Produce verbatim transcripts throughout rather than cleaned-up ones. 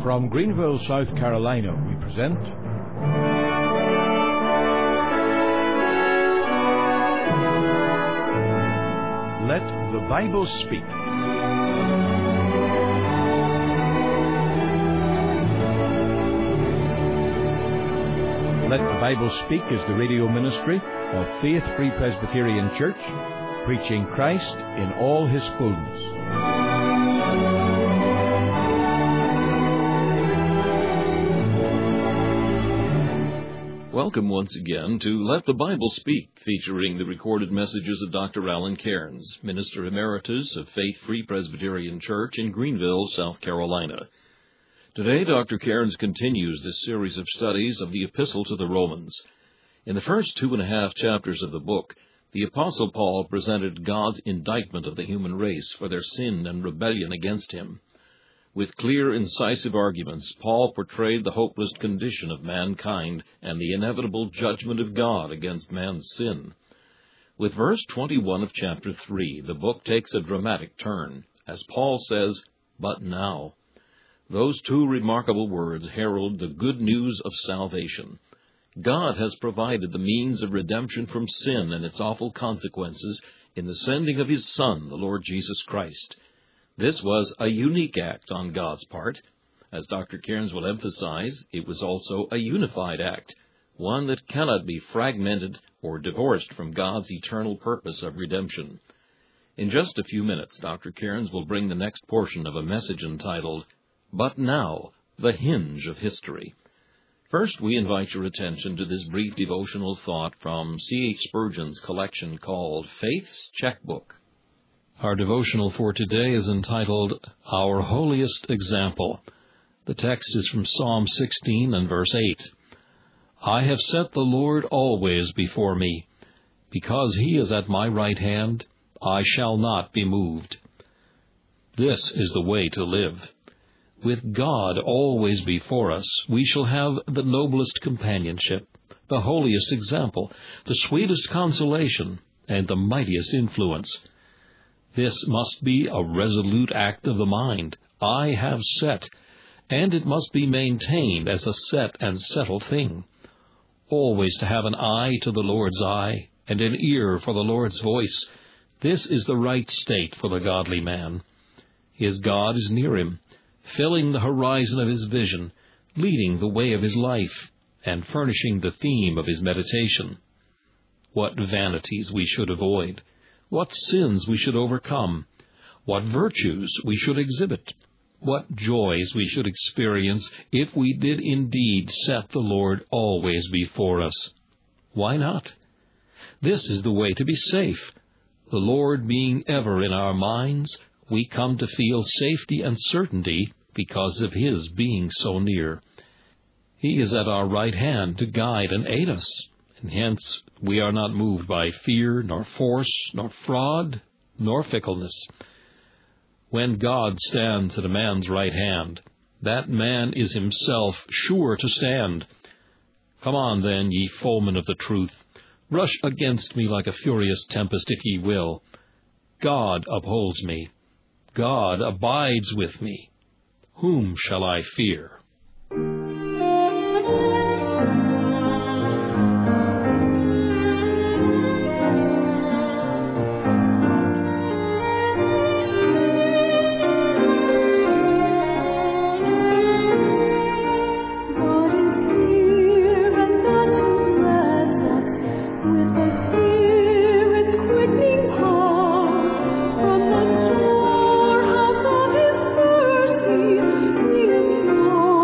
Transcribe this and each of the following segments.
From Greenville, South Carolina, we present Let the Bible Speak. Let the Bible Speak is the radio ministry of Faith Free Presbyterian Church, preaching Christ in all His fullness. Welcome once again to Let the Bible Speak, featuring the recorded messages of Doctor Alan Cairns, Minister Emeritus of Faith Free Presbyterian Church in Greenville, South Carolina. Today, Doctor Cairns continues this series of studies of the Epistle to the Romans. In the first two and a half chapters of the book, the Apostle Paul presented God's indictment of the human race for their sin and rebellion against Him. With clear, incisive arguments, Paul portrayed the hopeless condition of mankind and the inevitable judgment of God against man's sin. With verse twenty-one of chapter three, the book takes a dramatic turn, as Paul says, "But now." Those two remarkable words herald the good news of salvation. God has provided the means of redemption from sin and its awful consequences in the sending of His Son, the Lord Jesus Christ. This was a unique act on God's part. As Doctor Cairns will emphasize, it was also a unified act, one that cannot be fragmented or divorced from God's eternal purpose of redemption. In just a few minutes, Doctor Cairns will bring the next portion of a message entitled, "But Now, the Hinge of History." First, we invite your attention to this brief devotional thought from C H Spurgeon's collection called Faith's Checkbook. Our devotional for today is entitled, Our Holiest Example. The text is from Psalm sixteen and verse eight. I have set the Lord always before me. Because He is at my right hand, I shall not be moved. This is the way to live. With God always before us, we shall have the noblest companionship, the holiest example, the sweetest consolation, and the mightiest influence. This must be a resolute act of the mind. I have set, and it must be maintained as a set and settled thing. Always to have an eye to the Lord's eye, and an ear for the Lord's voice. This is the right state for the godly man. His God is near him, filling the horizon of his vision, leading the way of his life, and furnishing the theme of his meditation. What vanities we should avoid, what sins we should overcome, what virtues we should exhibit, what joys we should experience if we did indeed set the Lord always before us. Why not? This is the way to be safe. The Lord being ever in our minds, we come to feel safety and certainty because of His being so near. He is at our right hand to guide and aid us, and hence we are not moved by fear, nor force, nor fraud, nor fickleness. When God stands at a man's right hand, that man is himself sure to stand. Come on, then, ye foemen of the truth, rush against me like a furious tempest if ye will. God upholds me. God abides with me. Whom shall I fear? From the shore of His mercy, we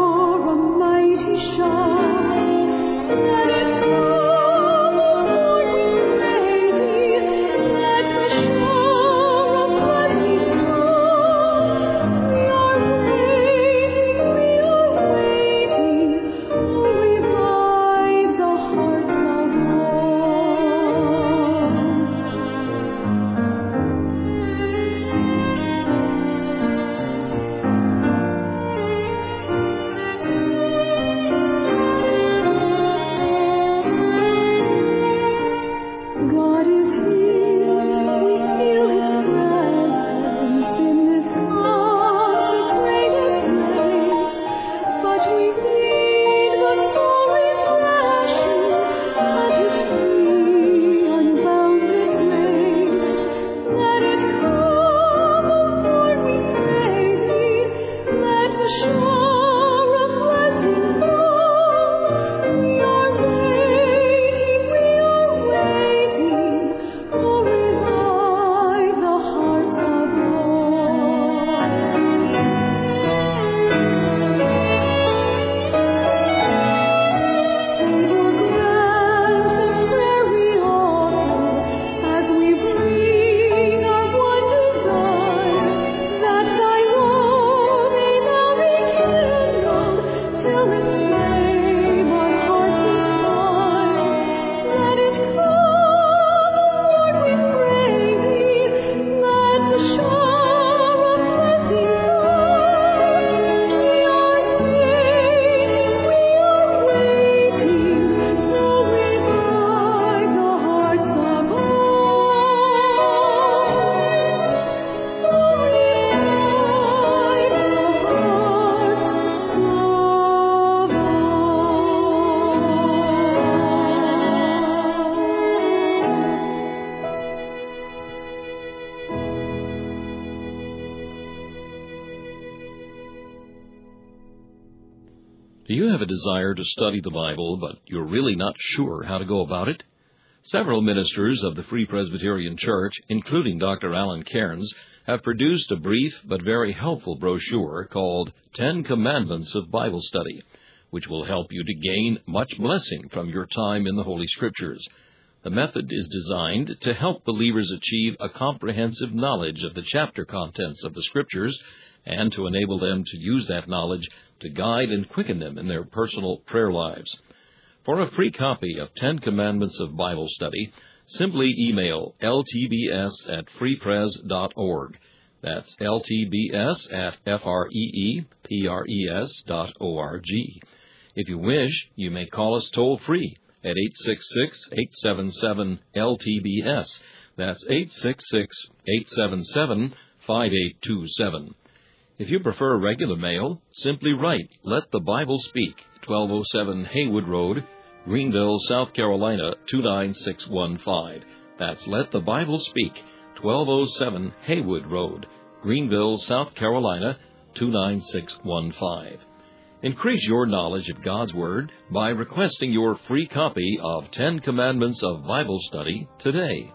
Do you have a desire to study the Bible, but you're really not sure how to go about it? Several ministers of the Free Presbyterian Church, including Doctor Alan Cairns, have produced a brief but very helpful brochure called Ten Commandments of Bible Study, which will help you to gain much blessing from your time in the Holy Scriptures. The method is designed to help believers achieve a comprehensive knowledge of the chapter contents of the Scriptures and to enable them to use that knowledge to guide and quicken them in their personal prayer lives. For a free copy of Ten Commandments of Bible Study, simply email L T B S at free pres dot org. That's L T B S at F R E E P R E S dot O R G. If you wish, you may call us toll-free at eight six six, eight seven seven, L T B S. That's eight six six, eight seven seven, five eight two seven. If you prefer regular mail, simply write Let the Bible Speak, twelve oh seven Haywood Road, Greenville, South Carolina, two nine six one five. That's Let the Bible Speak, twelve oh seven Haywood Road, Greenville, South Carolina, two nine six one five. Increase your knowledge of God's Word by requesting your free copy of Ten Commandments of Bible Study today.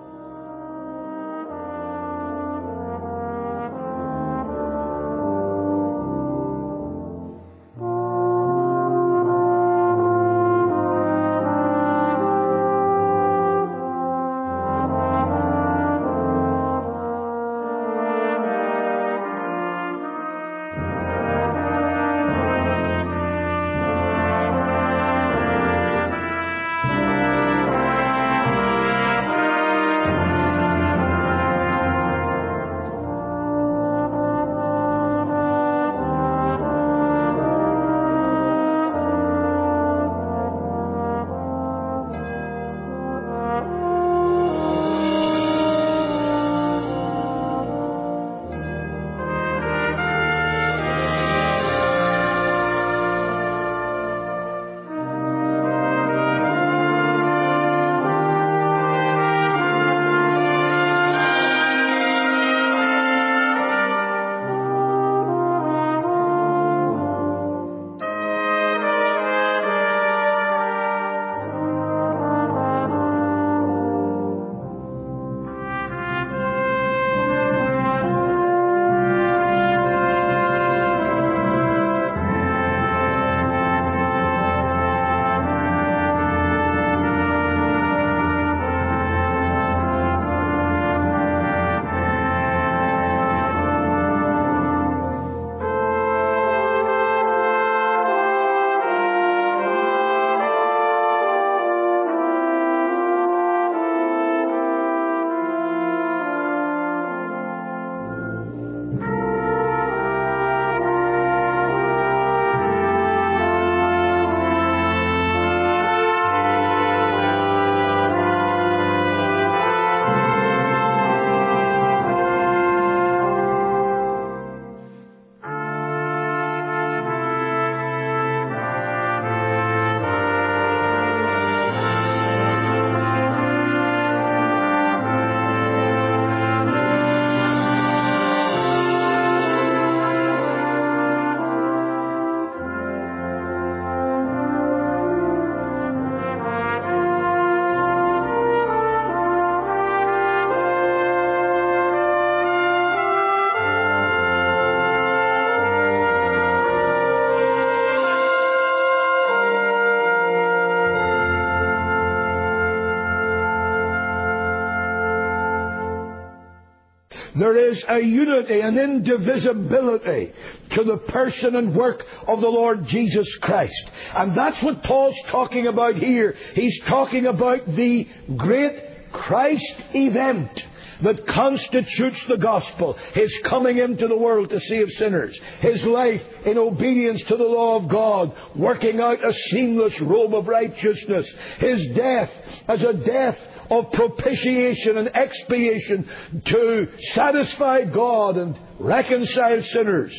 There is a unity, an indivisibility to the person and work of the Lord Jesus Christ. And that's what Paul's talking about here. He's talking about the great Christ event that constitutes the gospel. His coming into the world to save sinners. His life in obedience to the law of God, working out a seamless robe of righteousness. His death as a death of propitiation and expiation to satisfy God and reconcile sinners.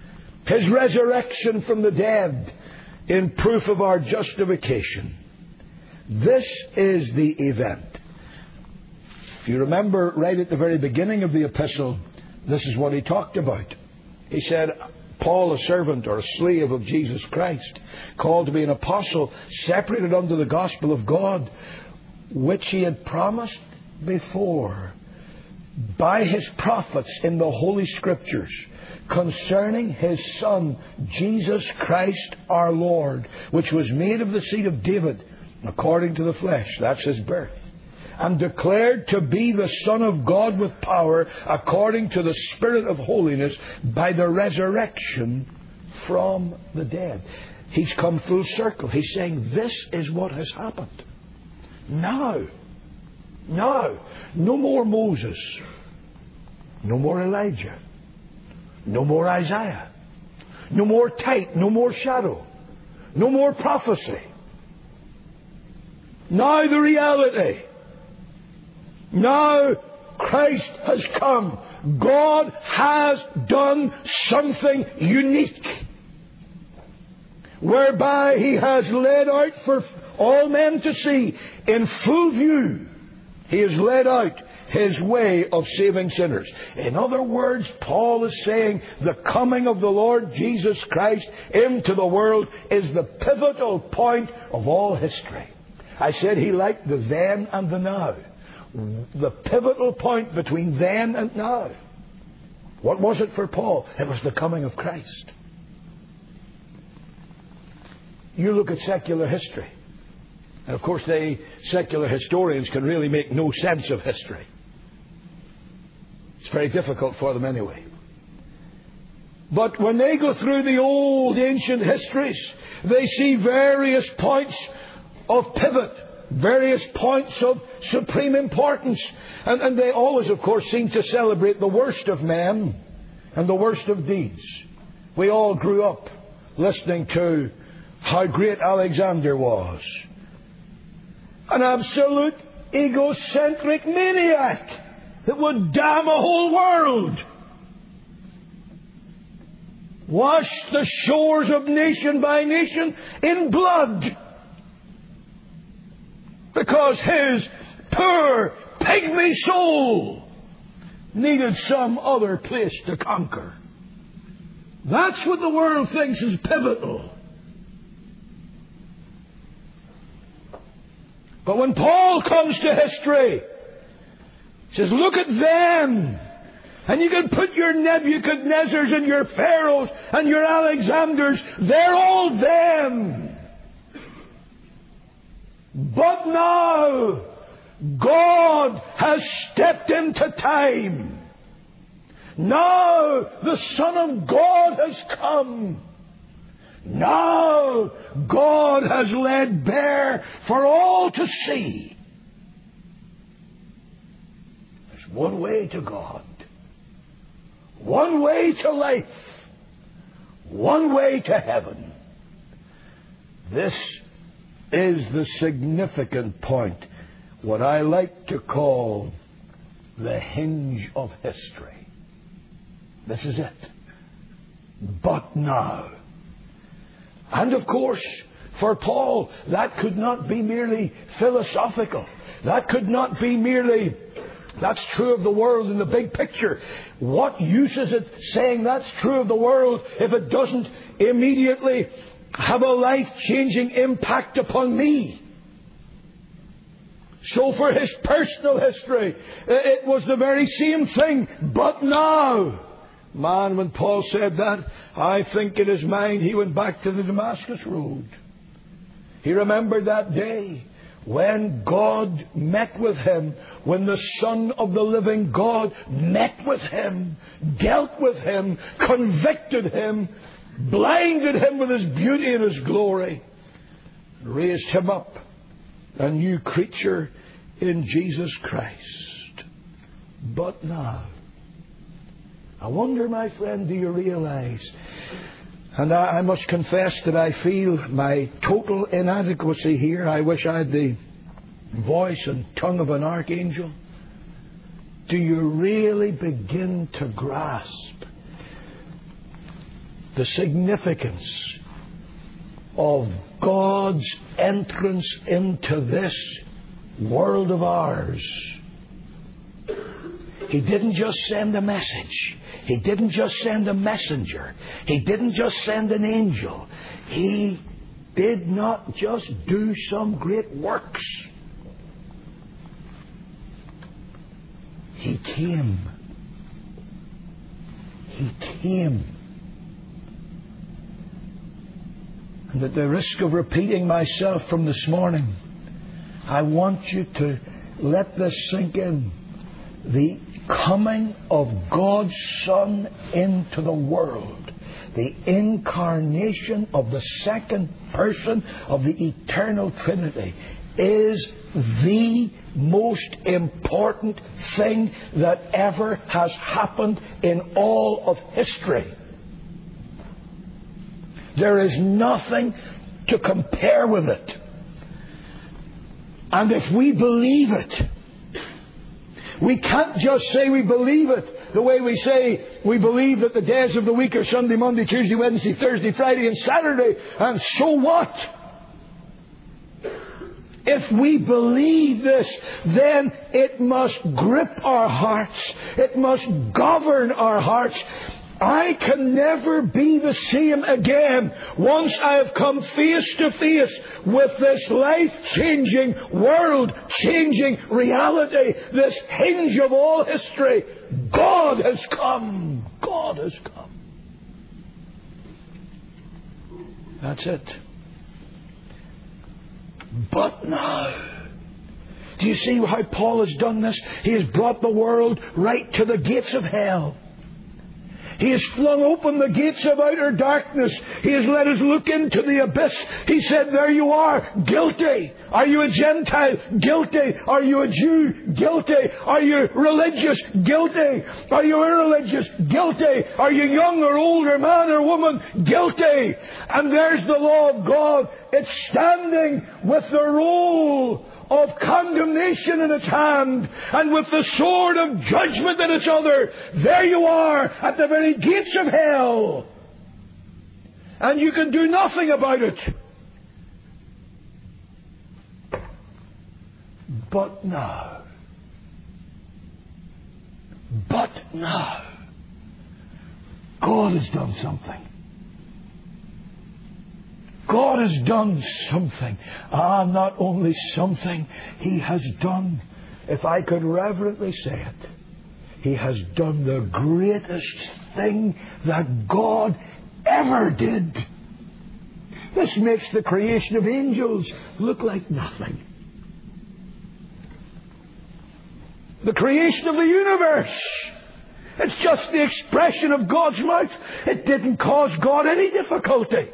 His resurrection from the dead in proof of our justification. This is the event. If you remember right at the very beginning of the epistle, this is what he talked about. He said, Paul, a servant or a slave of Jesus Christ, called to be an apostle, separated unto the gospel of God, which he had promised before by his prophets in the Holy Scriptures, concerning his Son, Jesus Christ our Lord, which was made of the seed of David, according to the flesh. That's his birth. And declared to be the Son of God with power, according to the Spirit of holiness, by the resurrection from the dead. He's come full circle. He's saying this is what has happened. Now, now, no more Moses, no more Elijah, no more Isaiah, no more type, no more shadow, no more prophecy. Now the reality. Now Christ has come. God has done something unique, whereby He has laid out for all men to see in full view. He has laid out His way of saving sinners. In other words, Paul is saying the coming of the Lord Jesus Christ into the world is the pivotal point of all history. I said He liked the then and the now. The pivotal point between then and now. What was it for Paul? It was the coming of Christ. You look at secular history. And of course, they, secular historians, can really make no sense of history. It's very difficult for them anyway. But when they go through the old ancient histories, they see various points of pivot, various points of supreme importance. And, and they always, of course, seem to celebrate the worst of men and the worst of deeds. We all grew up listening to how great Alexander was. An absolute egocentric maniac that would damn a whole world. Wash the shores of nation by nation in blood. Because his poor pygmy soul needed some other place to conquer. That's what the world thinks is pivotal. But when Paul comes to history, he says, look at them. And you can put your Nebuchadnezzars and your Pharaohs and your Alexanders. They're all them. But now, God has stepped into time. Now, the Son of God has come. Now, God has laid bare for all to see. There's one way to God. One way to life. One way to heaven. This is the significant point, what I like to call the hinge of history. This is it. But now. And of course, for Paul, that could not be merely philosophical. That could not be merely, that's true of the world in the big picture. What use is it saying that's true of the world if it doesn't immediately have a life-changing impact upon me? So for his personal history, it was the very same thing. But now, man, when Paul said that, I think in his mind he went back to the Damascus Road. He remembered that day when God met with him, when the Son of the living God met with him, dealt with him, convicted him, blinded him with his beauty and his glory, raised him up a new creature in Jesus Christ. But now, I wonder, my friend, do you realize, and I, I must confess that I feel my total inadequacy here. I wish I had the voice and tongue of an archangel. Do you really begin to grasp the significance of God's entrance into this world of ours? He didn't just send a message. He didn't just send a messenger. He didn't just send an angel. He did not just do some great works. He came. He came. And at the risk of repeating myself from this morning, I want you to let this sink in. The coming of God's Son into the world, the incarnation of the second person of the eternal Trinity, is the most important thing that ever has happened in all of history. There is nothing to compare with it. And if we believe it, we can't just say we believe it the way we say we believe that the days of the week are Sunday, Monday, Tuesday, Wednesday, Thursday, Friday and Saturday. And so what? If we believe this, then it must grip our hearts. It must govern our hearts. I can never be the same again once I have come face to face with this life-changing, world-changing reality, this hinge of all history. God has come. God has come. That's it. But now, do you see how Paul has done this? He has brought the world right to the gates of hell. He has flung open the gates of outer darkness. He has let us look into the abyss. He said, there you are, guilty. Are you a Gentile? Guilty. Are you a Jew? Guilty. Are you religious? Guilty. Are you irreligious? Guilty. Are you young or old or man or woman? Guilty. And there's the law of God. It's standing with the roll of condemnation in its hand and with the sword of judgment in its other. There you are at the very gates of hell. And you can do nothing about it. But now, but now, God has done something. God has done something. Ah, not only something, He has done, if I could reverently say it, He has done the greatest thing that God ever did. This makes the creation of angels look like nothing. The creation of the universe, it's just the expression of God's mouth. It didn't cause God any difficulty.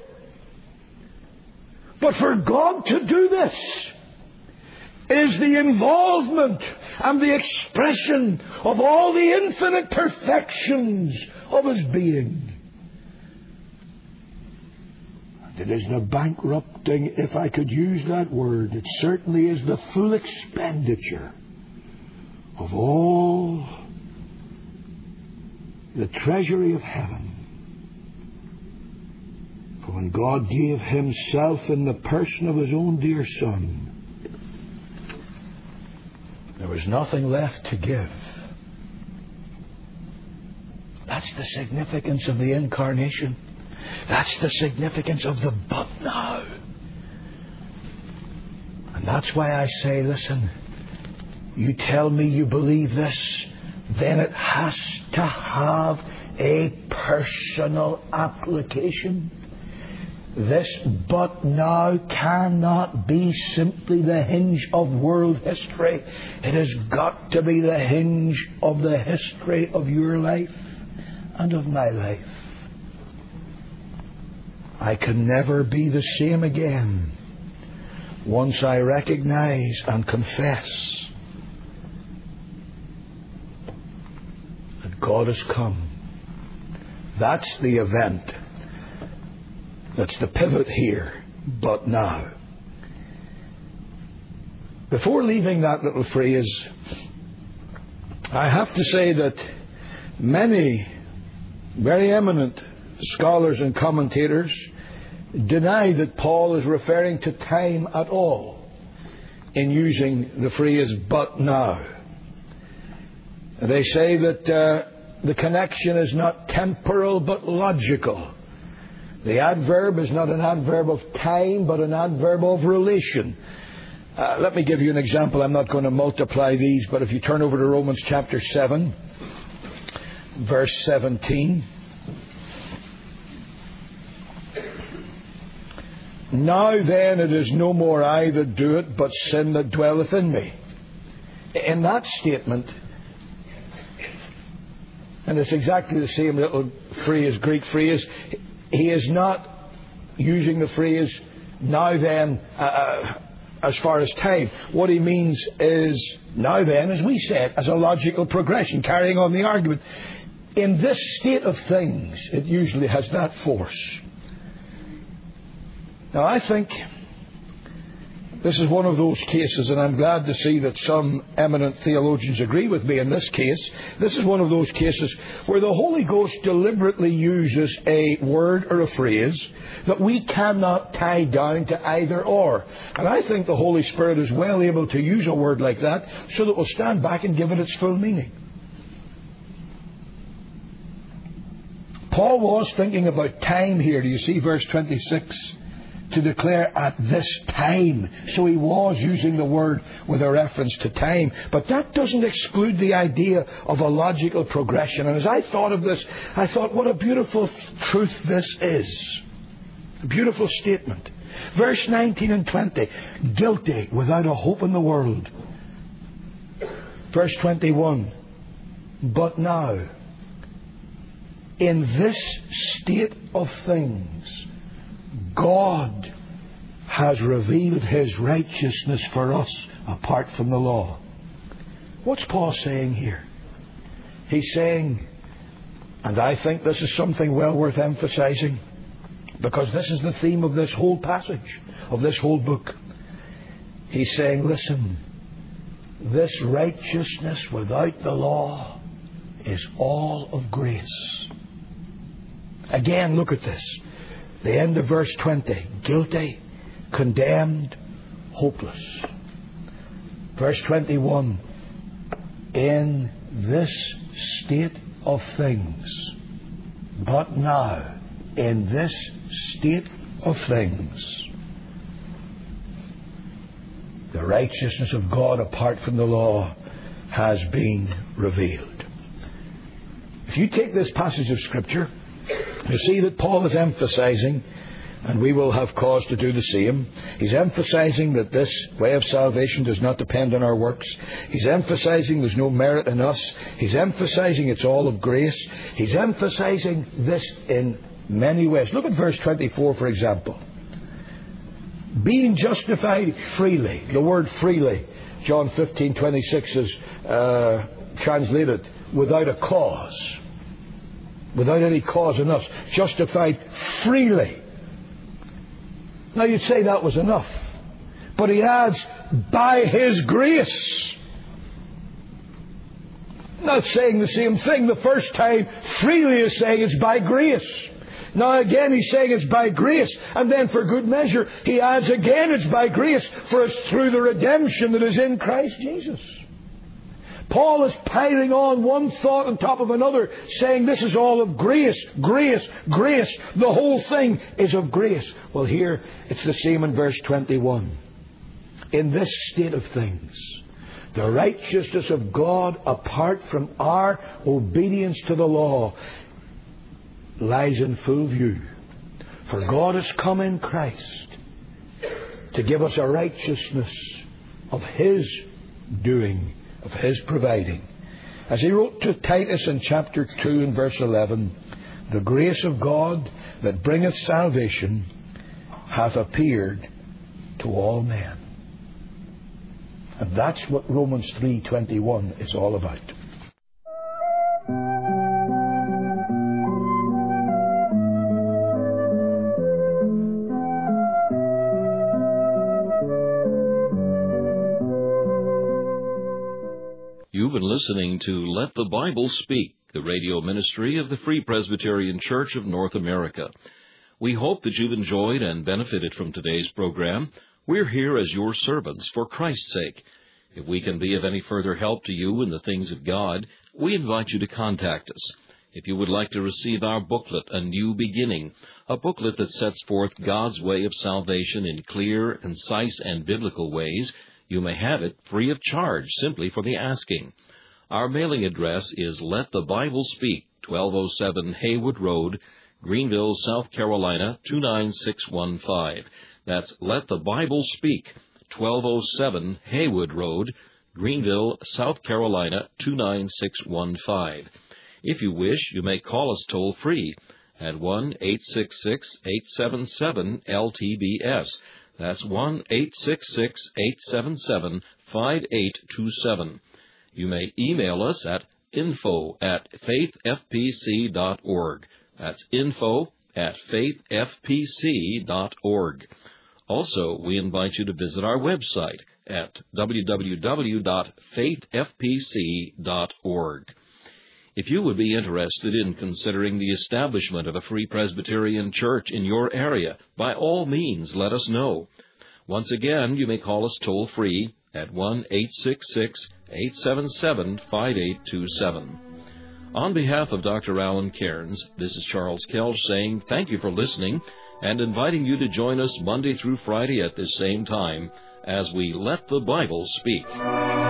But for God to do this is the involvement and the expression of all the infinite perfections of His being. And it is the bankrupting, if I could use that word, it certainly is the full expenditure of all the treasury of heaven. For when God gave Himself in the person of His own dear Son, there was nothing left to give. That's the significance of the incarnation. That's the significance of the but now. And that's why I say, listen, you tell me you believe this, then it has to have a personal application. This but now cannot be simply the hinge of world history. It has got to be the hinge of the history of your life and of my life. I can never be the same again once I recognize and confess that God has come. That's the event. That's the pivot here. But now, before leaving that little phrase, I have to say that many very eminent scholars and commentators deny that Paul is referring to time at all in using the phrase but now. They say that uh, the connection is not temporal but logical. The adverb is not an adverb of time but an adverb of relation. Uh, let me give you an example. I'm not going to multiply these, but if you turn over to Romans chapter seven, verse seventeen. Now then it is no more I that do it, but sin that dwelleth in me. In that statement, and it's exactly the same little phrase, Greek phrase, he is not using the phrase, now then, uh, uh, as far as time. What he means is, now then, as we said, as a logical progression, carrying on the argument. In this state of things, it usually has that force. Now, I think this is one of those cases, and I'm glad to see that some eminent theologians agree with me in this case. This is one of those cases where the Holy Ghost deliberately uses a word or a phrase that we cannot tie down to either or. And I think the Holy Spirit is well able to use a word like that so that we'll stand back and give it its full meaning. Paul was thinking about time here. Do you see verse twenty-six? To declare at this time. So he was using the word with a reference to time. But that doesn't exclude the idea of a logical progression. And as I thought of this, I thought, what a beautiful truth this is. A beautiful statement. Verse nineteen and twenty. Guilty without a hope in the world. Verse twenty-one. But now, in this state of things, God has revealed His righteousness for us apart from the law. What's Paul saying here? He's saying, and I think this is something well worth emphasizing, because this is the theme of this whole passage, of this whole book. He's saying, listen, this righteousness without the law is all of grace. Again, look at this. The end of verse twenty. Guilty, condemned, hopeless. Verse twenty-one. In this state of things, but now, in this state of things, the righteousness of God apart from the law has been revealed. If you take this passage of Scripture, you see that Paul is emphasizing, and we will have cause to do the same, he's emphasizing that this way of salvation does not depend on our works. He's emphasizing there's no merit in us. He's emphasizing it's all of grace. He's emphasizing this in many ways. Look at verse twenty-four, for example. Being justified freely. The word freely, John fifteen twenty-six is uh, translated without a cause. Without any cause in us. Justified freely. Now you'd say that was enough. But he adds, by His grace. Not saying the same thing. The first time, freely is saying it's by grace. Now again he's saying it's by grace. And then for good measure, he adds again it's by grace for us through the redemption that is in Christ Jesus. Paul is piling on one thought on top of another, saying this is all of grace, grace, grace. The whole thing is of grace. Well, here it's the same in verse twenty-one. In this state of things, the righteousness of God apart from our obedience to the law lies in full view. For God has come in Christ to give us a righteousness of His doing, of His providing. As he wrote to Titus in chapter two and verse eleven, the grace of God that bringeth salvation hath appeared to all men. And that's what Romans three twenty-one is all about. You've been listening to Let the Bible Speak, the radio ministry of the Free Presbyterian Church of North America. We hope that you've enjoyed and benefited from today's program. We're here as your servants for Christ's sake. If we can be of any further help to you in the things of God, we invite you to contact us. If you would like to receive our booklet, A New Beginning, a booklet that sets forth God's way of salvation in clear, concise, and biblical ways, you may have it free of charge simply for the asking. Our mailing address is Let the Bible Speak, twelve oh seven Haywood Road, Greenville, South Carolina, two nine six one five. That's Let the Bible Speak, twelve oh seven Haywood Road, Greenville, South Carolina, two nine six one five. If you wish, you may call us toll-free at one eight six six, eight seven seven, L T B S. That's one eight six six, eight seven seven, five eight two seven. You may email us at info at faith f p c dot org. That's info at faith f p c dot org. Also, we invite you to visit our website at w w w dot faith f p c dot org. If you would be interested in considering the establishment of a Free Presbyterian Church in your area, by all means, let us know. Once again, you may call us toll-free at one eight six six, eight seven seven, five eight two seven. On behalf of Doctor Alan Cairns, this is Charles Kelch saying thank you for listening and inviting you to join us Monday through Friday at this same time as we Let the Bible Speak.